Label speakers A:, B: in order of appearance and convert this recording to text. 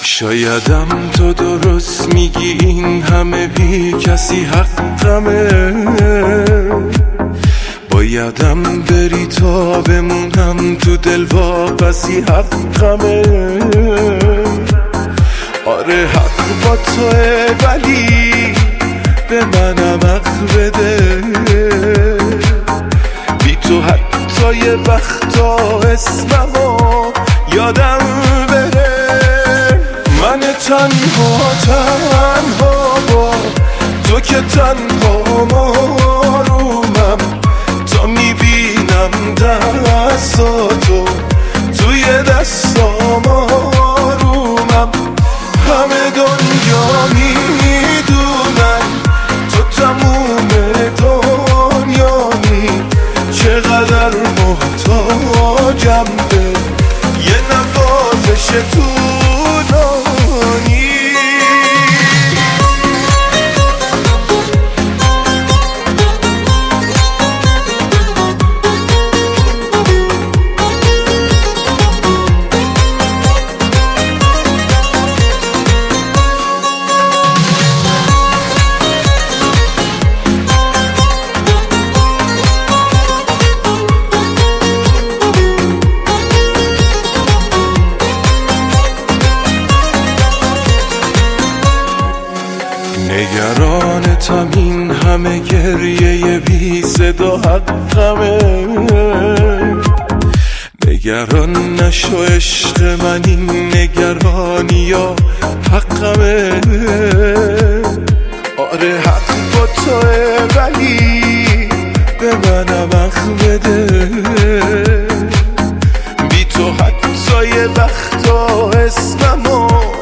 A: شایدم تو درست میگی این همه بی کسی حقمه، بایدم بری تا بمونم تو دل واپسی حقمه. آره حق با توه ولی به منم حق بده، بی تو حتی یه وقتا اسممو یادم بره. من تنها با تو که تنها مارومم، تا میبینم دستاتو توی دستام آرومم. همه دنیا میدونن تو تموم دنیایی، چقدر محتاجم به یه نوازش طولانی. نگرانتم این همه گریه بی صدا حقمه، نگران نشو عشق من این نگرانی ها حقمه. آره حق با توه ولی به منم حق بده، بی تو حتی یه وقتا اسممو